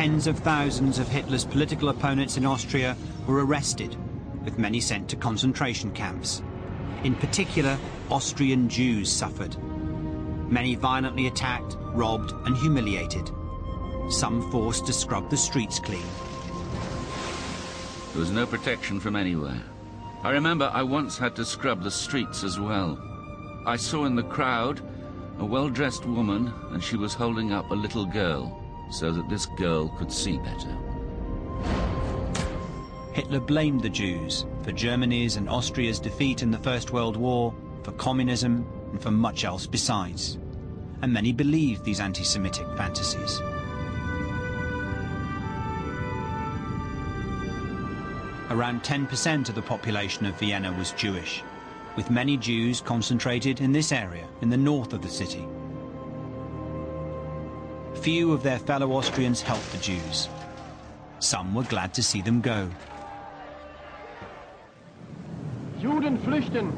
Tens of thousands of Hitler's political opponents in Austria were arrested, with many sent to concentration camps. In particular, Austrian Jews suffered. Many violently attacked, robbed and humiliated. Some forced to scrub the streets clean. There was no protection from anywhere. I remember I once had to scrub the streets as well. I saw in the crowd a well-dressed woman, and she was holding up a little girl so that this girl could see better. Hitler blamed the Jews for Germany's and Austria's defeat in the First World War, for communism and for much else besides. And many believed these anti-Semitic fantasies. Around 10% of the population of Vienna was Jewish, with many Jews concentrated in this area in the north of the city. Few of their fellow Austrians helped the Jews. Some were glad to see them go. Juden flüchten!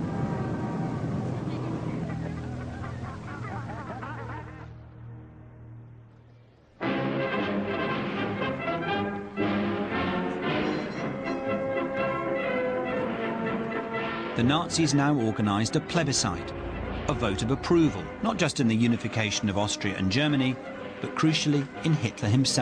The Nazis now organized a plebiscite, a vote of approval, not just in the unification of Austria and Germany, but crucially in Hitler himself.